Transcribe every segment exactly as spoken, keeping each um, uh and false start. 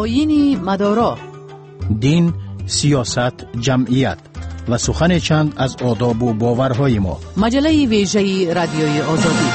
آیین مدارا، دین، سیاست، جمعیت و سخن چند از آداب و باورهای ما. مجله ویژه رادیوی آزادی.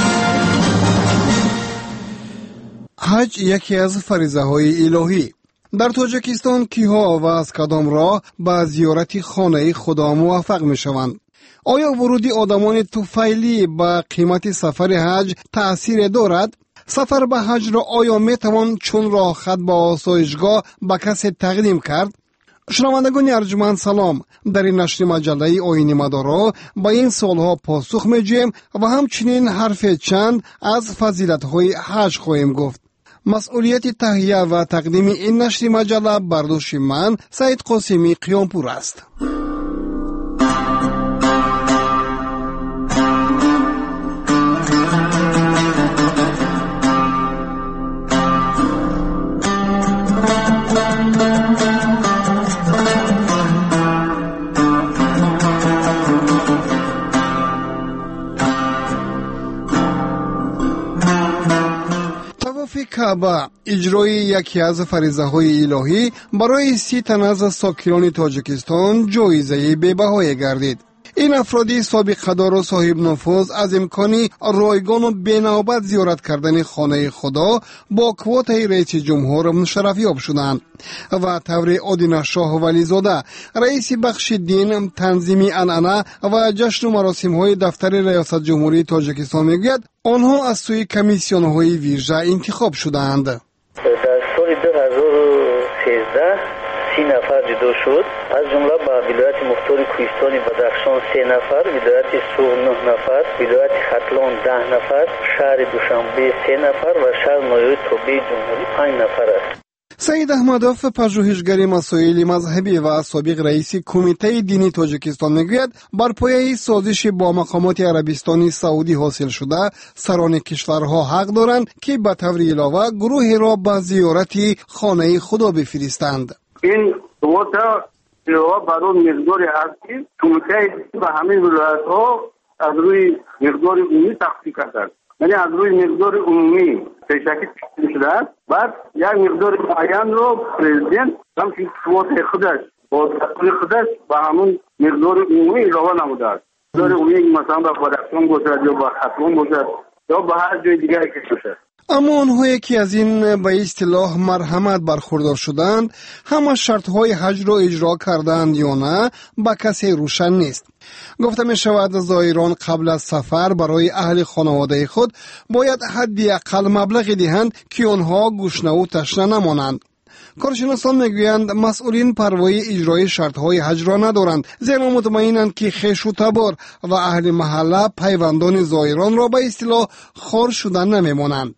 حج یکی از فریضه های الهی. در تاجیکستان کیها و از کدام راه به زیارت خانه خدا موفق می شوند؟ آیا ورودی آدمان طفیلی به قیمت سفر حج تأثیر دارد؟ سفر به حج را آیا می توان چون راه خط به آسایشگاه به کسی تقدیم کرد؟ شنوندگان ارجمند سلام. در این نشر مجله آیین مدارا با این سوالها پاسخ می‌دهیم و همچنین حرف چند از فضیلت‌های حج خواهیم گفت. مسئولیت تهیه و تقدیم این نشر مجله بر دوش من سعید قاسمی قیامپور است. کعبه اجرای یکی از فریضه های الهی برای سی تن از ساکنان تاجیکستان جایزه بی‌بهای گردید. این افرادی سابقه دار و صاحب نفوذ از امکانی رایگان و بینوبت زیارت کردن خانه خدا با کوتای رئیس جمهور مشرفیاب شدند و طور آدینه شاه ولیزاده رئیس بخش دین تنظیمی عنعنه و جشن و مراسم های دفتر ریاست جمهوری تاجیکستان میگوید آنها از سوی کمیسیون های ویژه انتخاب شدند. در سال دو هزار و سیزده سی نفر جدا شد، از جمله با ولایت مختار کوهستان بدخشان سه نفر، ولایت سوغ نه نفر، ولایت ختلان ده نفر، شهر دوشنبه سه نفر و شهر نایوی توبه جمهوری پنج نفر است. سید احمدوف پژوهشگر مسائل مذهبی و سابق رئیس کمیته دینی تاجیکستان میگوید بر پایه سازش با مقامات عربستان سعودی حاصل شده سران کشورها حق دارند که به طور علاوه گروهی را به زیارت خانه خدا بفرستند. این دوتا علاوه بر اون مقداری است که کمیته به همه ولایت‌ها از روی مقدار عمومی تقسیم کرده، یعنی از روی مقدار عمومی پیشکی تقسیم شده است. بعد یک مقدار معین رو پرزیدنت همچنین قوت خودش با دستور خودش به همون مقدار عمومی علاوه نموده است. مقدار عمومی مثلا به بدخشان باشد یا به ختلان باشد یا به هر جای دیگر کشور باشد. اما آنهایی که از این به اصطلاح مرحمت برخوردار شدند همه شرطهای حج را اجرا کردند یا نه به کسی روشن نیست. گفته می شود زائران قبل از سفر برای اهل خانواده خود باید حدی اقل مبلغی دهند که آنها گشنه و تشنه نمانند. کارشناسان میگویند مسئولین پروای اجرای شرطهای حج را ندارند، زیرا مطمئنند که خویش و تبار و اهل محله پیوندان زائران را به اصطلاح خوار شدن نمیمانند.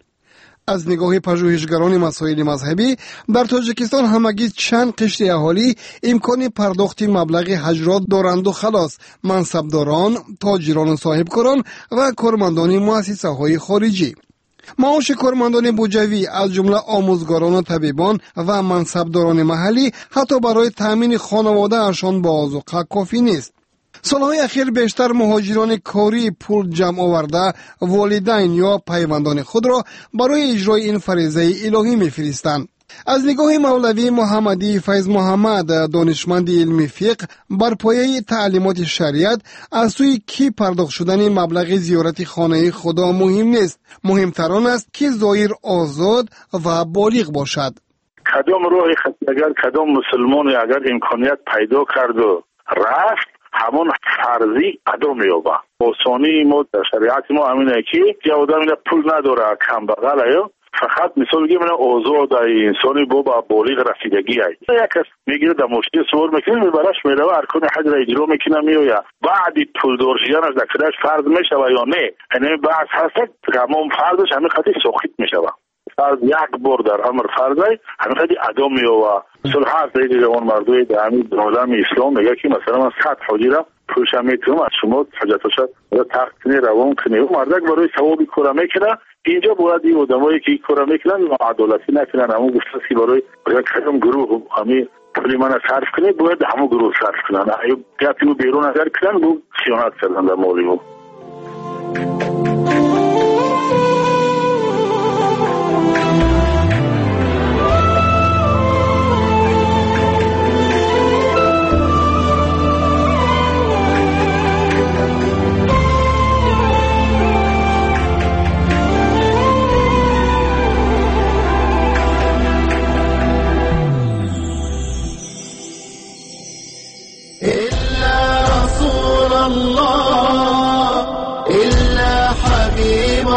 از نگاه پژوهشگران مسائل مذهبی در تاجیکستان همگی چند قشر اهالی امکان پرداخت مبلغ حج را دارند و خلاص منصبداران، تاجران و صاحبکاران و کارمندان مؤسسه های خارجی. معاش کارمندان بودجوی از جمله آموزگاران و طبیبان و منصبداران محلی حتی برای تامین خانواده اشان با آذوقه کافی نیست. سالهای اخیر بیشتر مهاجران کاری پول جمع آورده والدین یا پیوندان خود را برای اجرای این فریضه الهی می‌فرستند. از نگاه مولوی محمدی فیض محمد دانشمند علمی فقه بر پایه تعلیمات شریعت از سوی کی پرداخت شدن مبلغ زیارت خانه خدا مهم نیست، مهمتر آن است که زائر آزاد و بالغ باشد. کدام راه اگر کدام مسلمان اگر امکانیت پیدا کرد و رفت همون فرضی ادا می‌یابه. آسانی ما در شریعت ما همینه که یه آدم پول نداره کم بغل یا فقط مثال میگه من آزاد انسانی با با بالغ رسیدگی است. یک کس میگیره در مشکل سوار میکنه میبرش میره و ارکان حج را اجرا میکنه میویا بعد پول دار شدن از دکترش فرض میشه و یا نه، یعنی بحث هست تمام فرضش همین خاطر سخت میشه. فرض یک بار در عمر فرضه همین خیلی ادا میوه. مثل هر دیگه جوان مردوی در همین عالم اسلام میگه که مثلا من صد حاجی را پولش میتونم از شما حاجتش را تقدیم روان کنی و مردک برای ثوابی کار میکنه. اینجا باید این آدمایی که کار میکنن عدالتی نکنن، همون گفته که برای کدام گروه همین پولی من صرف کنه باید همون گروه صرف کنن، اگه گپی رو بیرون نظر کنن بو خیانت کردن در مالی بو.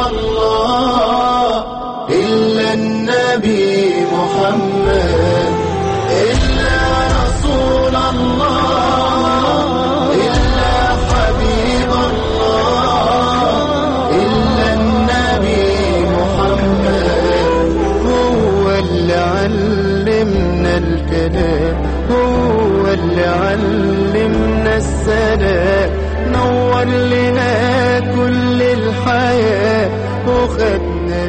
الله إلا النبي محمد إلا رسول الله إلا حبيب الله إلا النبي محمد هو اللي علمنا الكلام هو اللي علمنا السلام نور لنا كل الحياة وخدنا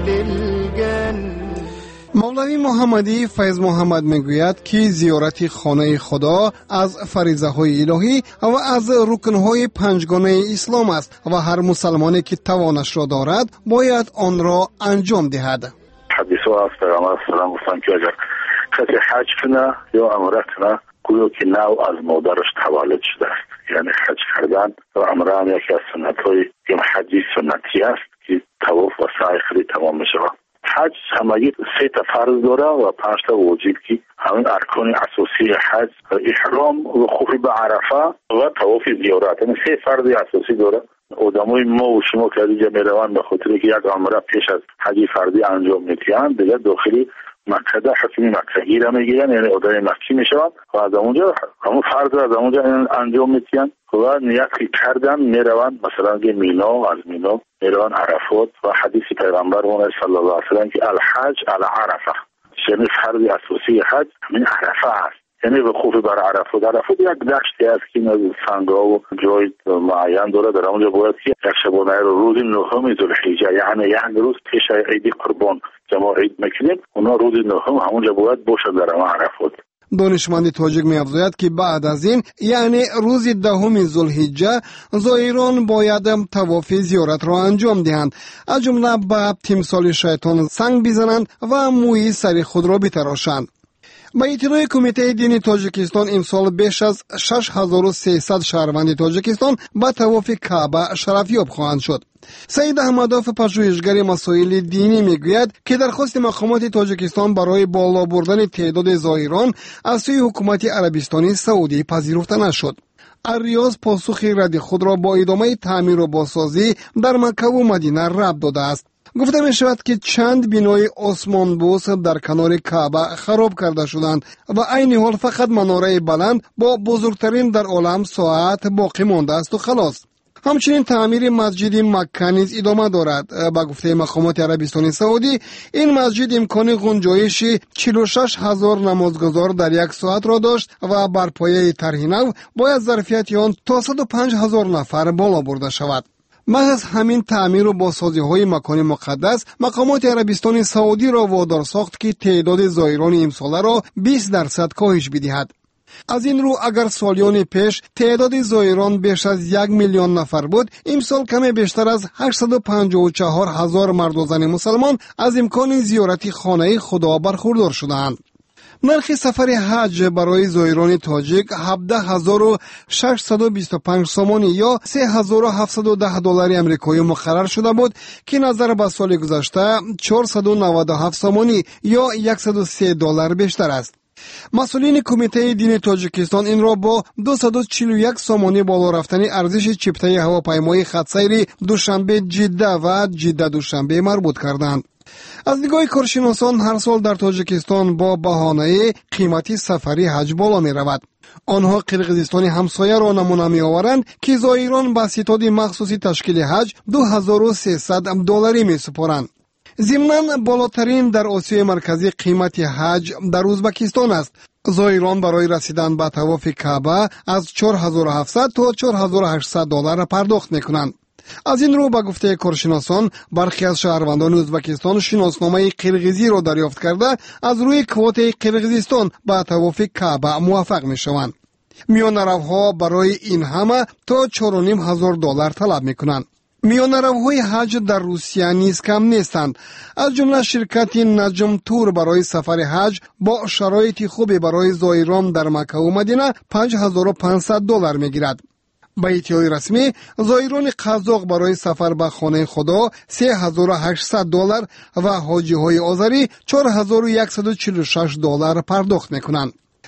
للجنة. مولوی محمدی فیض محمد میگوید که زیارت خانه خدا از فریضه های الهی و از رکن های پنجگانه اسلام است و هر مسلمانی که توانش را دارد باید آن را انجام دهد. حدیث ها از پیغمبر سلام گفتن که اگر کسی حج کنه یا عمره کنه گویا که نو از مادرش تولد شده است. یعنی حج کردن و عمره هم یکی از سنت های حجی سنتی است که طواف و سعی خیلی تمام می شود. حج همگی سه تا فرض داره و پنج تا واجب که همین ارکان اساسی حج احرام و وقوف به عرفه و طواف زیارت، یعنی سه فرض اساسی داره. آدمای ما و شما که دیگه میروند به خاطر که یک عمره پیش از حج فرضی انجام میدن دیگه داخلی مکه ده حکمی مکه گیره میگیرن، یعنی آدم مکی میشن و از اونجا همون فرض از اونجا انجام میدن و نیت کردن میروند مثلا که مینا از مینا میروند عرفات و حدیث پیغمبر صلی الله علیه و سلم که الحج علی عرفه، یعنی فرض اساسی حج همین عرفه است. یعنی وقوف بر عرفات. عرفات یک دشتی است که از سنگ‌ها و جای معین داره، در اونجا باید که یک شبانه رو روز نهم ذوالحجه، یعنی یک روز پیش عید قربان جماع عید میکنیم، اونا روز نهم همونجا باید باشد در عرفات. دانشمند تاجیک می افزاید که بعد از این یعنی روز دهم ذوالحجه زائران باید طواف زیارت را انجام دهند، از جمله به تمثال شیطان سنگ بزنند و موی سر خود را بتراشند. با اطلاع کمیته دینی تاجیکستان امسال بیش از شش هزار و سیصد شهروند تاجیکستان به طواف کعبه شرفیاب خواهند شد. سید احمدوف پژوهشگر مسائل دینی میگوید که درخواست مقامات تاجیکستان برای بالا بردن تعداد زائران از سوی حکومت عربستانی سعودی پذیرفته نشد. الریاض پاسخ رد خود را با ادامه تعمیر و بازسازی در مکه و مدینه رد داده است. گفته می شود که چند بینای آسمان بوس در کنار کعبه خراب کرده شدند و عین حال فقط مناره بلند با بزرگترین در عالم ساعت باقی مانده است و خلاص. همچنین تعمیر مسجد مکه نیز ادامه دارد. با گفته مقامات عربستان سعودی این مسجد امکان گنجایش چهل و شش هزار نمازگزار در یک ساعت را داشت و بر پایه طرح نو باید ظرفیت آن تا صد و پنج هزار نفر بالا برده شود. محض همین تعمیر و بازسازی های مکان مقدس مقامات عربستان سعودی را وادار ساخت که تعداد زائران امساله را بیست درصد کاهش بدهد. از این رو اگر سالیان پیش تعداد زائران بیش از یک میلیون نفر بود، امسال کمی بیشتر از هشتصد و پنجاه و چهار هزار مرد و زن مسلمان از امکان زیارت خانه خدا برخوردار شدند. نرخ سفر حج برای زائران تاجیک هفده هزار و ششصد و بیست و پنج سومانی یا سه هزار و هفتصد و ده دلار آمریکایی مقرر شده بود که نظر به سال گذشته چهارصد و نود و هفت سومانی یا صد و سه دلار بیشتر است. مسئولین کمیته دین تاجیکستان این را با دویست و چهل و یک سومانی بالا رفتن ارزش چپتای هواپیمای خطسیر دوشنبه جده و جده دوشنبه مربوط کردند. از نگاه کارشناسان هر سال در تاجیکستان با بهانه قیمتی سفری حج بالا می رود. آنها قرقیزستان همسایه را نمونه می آورند که زائران با ستاد مخصوصی تشکیل حج دو هزار و سیصد دلاری می سپارند. ضمناً بالاترین در آسیای مرکزی قیمت حج در ازبکستان است. زائران برای رسیدن به طواف کعبه از چهار هزار و هفتصد تا چهار هزار و هشتصد دلار پرداخت می کنند. از این رو به گفته کارشناسان برخی از شهروندان ازبکستان شناسنامه قرقیزی را دریافت کرده از روی کوت قرقیزستان به طواف کعبه موفق می شوند. میانروها برای این همه تا چهار و نیم هزار دلار طلب می کنند. میانروهای حج در روسیه نیز کم نیستند. از جمله شرکت نجم تور برای سفر حج با شرایط خوبی برای زائران در مکه و مدینه پنج هزار و پانصد دلار می گیرد. به اطلاع رسمی زائران قزاق برای سفر به خانه خدا سه هزار و هشتصد دلار و حاجی های آذری چهار هزار و صد و چهل و شش دلار پرداخت می کنند.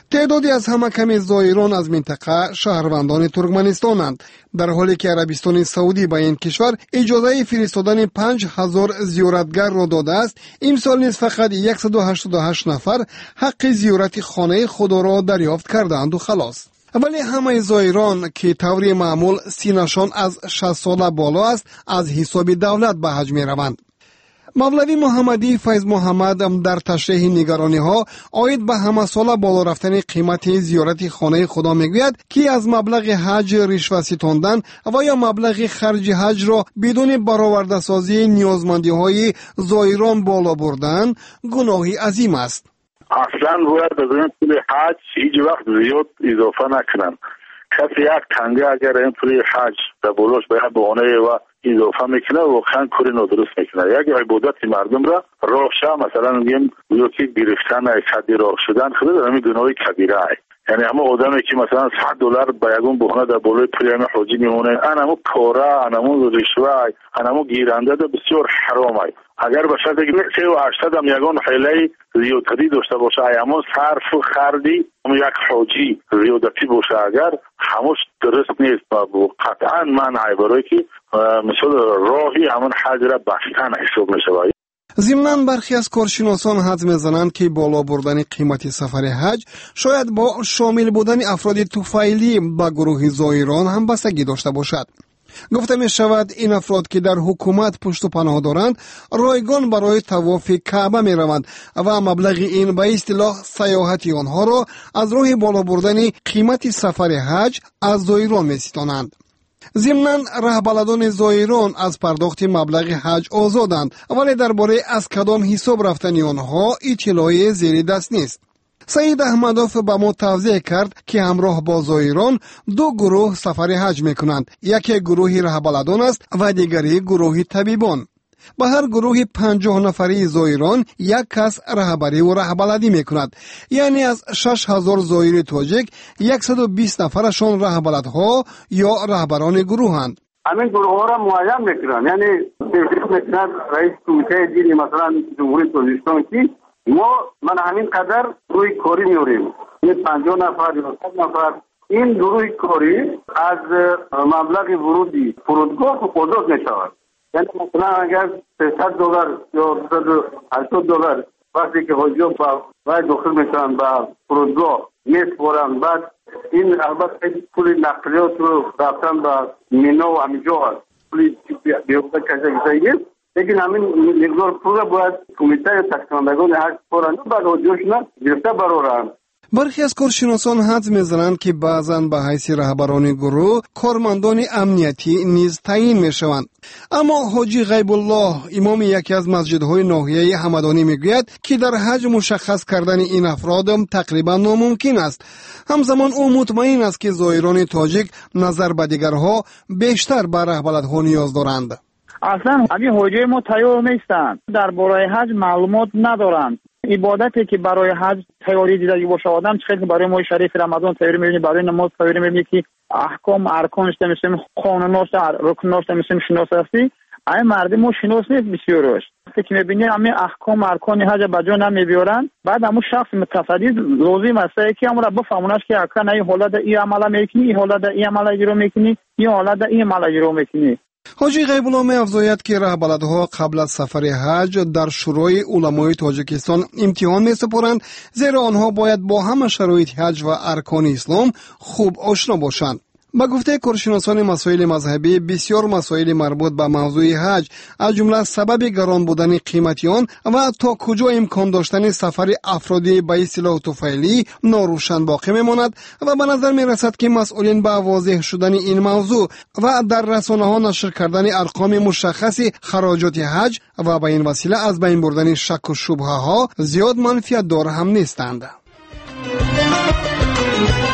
تعدادی از همه کمی زائران از منطقه شهروندان ترکمنستانند، در حالی که عربستان سعودی به این کشور اجازه فرستادن پنج هزار زیارتگر را داده است. امسال نیز فقط صد و هشتاد و هشت نفر حق زیارت خانه خدا را دریافت کردند و خلاص. ولی همه زائران که طور معمول سینشان از شصت ساله بالا است از حساب دولت به حج می روند. مولوی محمدی فیض محمد در تشریح نگرانی ها آید به همه ساله بالا رفتن قیمت زیارت خانه خدا میگوید که از مبلغ حج رشوه ستاندن و یا مبلغ خرج حج را بدون برآورده سازی نیازمندی های زائران بالا بردن گناهی عظیم است. اصلا باید از این پول حج هیچ وقت زیاد اضافه نکنن. کسی یک تنگه اگر این پول حج در بولوش باید بهانه و اضافه میکنه و خان کاری نادرست میکنه. یک عبادت مردم را راه شه مثلا میگیم یکی گرفتن صد راه شدن خود همین گناه کبیره است. یعنی همه آدمی که مثلا صد دلار با یگون بهانه در بالای پول حاجی میمونه، انمو کاره، انمو رشوه، انمو گیرنده ده بسیار حرام است. اگر به شرط که سه و هشتصد هم یگان حیله زیادتی داشته باشه، ایامون صرف و خردی هم یک حاجی زیادتی باشه، اگر هموش درست نیست و قطعا منع برای که مثل راهی همون حج را بستن حساب میشه. ضمناً برخی از کارشناسان حدس میزنند که بالا بردن قیمت سفر حج شاید با شامل بودن افراد طفیلی به گروه زائران هم بستگی داشته باشد. گفته می شود این افراد که در حکومت پشت و پناه دارند رایگان برای طواف کعبه می روند و مبلغ این به اصطلاح سیاحت آنها را از راه بالا بردن قیمت سفر حج از زائران می ستانند. ضمناً رهبلدان زائران از پرداخت مبلغ حج آزادند، ولی درباره از کدام حساب رفتن آنها اطلاعی زیر دست نیست. سعید احمدوف به ما توضیح کرد که همراه با زائران دو گروه سفر حج میکنند. یکی گروه رهبلدان است و دیگری گروه طبیبان. به هر گروه پنجاه نفری زائران یک کس رهبری و رهبلدی میکند. یعنی از شش هزار زائر تاجیک صد و بیست نفرشان رهبلدها یا رهبران گروهند. همین گروه ها را معین میکنند. یعنی تشریف میکنند رئیس کمیته دینی مثلا جمهوری تاجیکستان که ما من همین قدر روی کاری میوریم، این پنجاه نفر یا صد نفر این گروه کاری از مبلغ ورودی فرودگاه خودروز میشود. یعنی مثلا اگر سیصد دلار یا صد و هشتاد دلار وقتی که حاجیان با وای داخل میشن با فرودگاه میسپرن، بعد این البته پول نقلیات رو رفتن با مینا و همینجا هست، پول بیوفته کسی کسی لیکن همین مقدار پول را باید کمیته تقسیمندگان حج پرند و بعد حاجیاشون گرفته برارند. برخی از کارشناسان حدس میزنند که بعضاً به حیث رهبران گروه کارمندان امنیتی نیز تعیین میشوند. اما حاجی غیب الله امام یکی از مسجدهای ناحیه همدانی میگوید که در حج مشخص کردن این افراد تقریبا ناممکن است. همزمان او مطمئن است که زائران تاجیک نظر به دیگرها بیشتر به رهبرها نیاز دارند. اصلا اگه حاجی ما تیار نیستند، در برای حج معلومات ندارند. عبادتی که برای حج تیاری دیدگی باشه آدم چه که برای ماه شریف رمضان تیاری می‌بینی، برای نماز تیاری می‌بینی که احکام ارکانش مثل قانوناش رکناش مثل شناسایی این مردم ما شناس نیست بسیارش که می‌بینی همین احکام ارکان حج بجا نمی‌بیارن. بعد همون شخص متصدی لازم است که امر بفهمونش که اکن این حالت این عمل می‌کنی، این حالت این عمل اجرا می‌کنی، این حالت این عمل اجرا می‌کنی. حاجی غیب الله می‌افزاید که رهبرها قبل از سفر حج در شورای علمای تاجیکستان امتحان می‌سپارند، زیرا آنها باید با همه شرایط حج و ارکان اسلام خوب آشنا باشند. با گفته کارشناسان مسائل مذهبی بسیار مسائل مربوط به موضوع حج از جمله سبب گران بودن قیمت آن و تا کجا امکان داشتن سفر افرادی به اصطلاح طفیلی ناروشن باقی میماند و به نظر می رسد که مسئولین با واضح شدن این موضوع و در رسانه ها نشر کردن ارقام مشخص خراجات حج و به این وسیله از بین بردن شک و شبهه ها زیاد منفعت دار هم نیستند.